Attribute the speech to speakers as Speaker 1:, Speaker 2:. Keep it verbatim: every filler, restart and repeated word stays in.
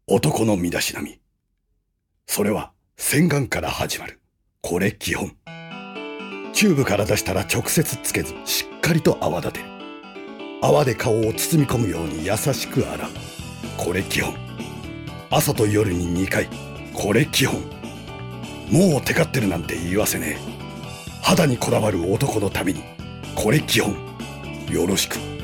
Speaker 1: 男の身だしなみ。それは洗顔から始まる。これ基本。チューブから出したら直接つけず、しっかりと泡立てる。泡で顔を包み込むように優しく洗う。これ基本。朝と夜ににかい。これ基本。もうテカってるなんて言わせねえ。肌にこだわる男のために、これ基本。よろしく。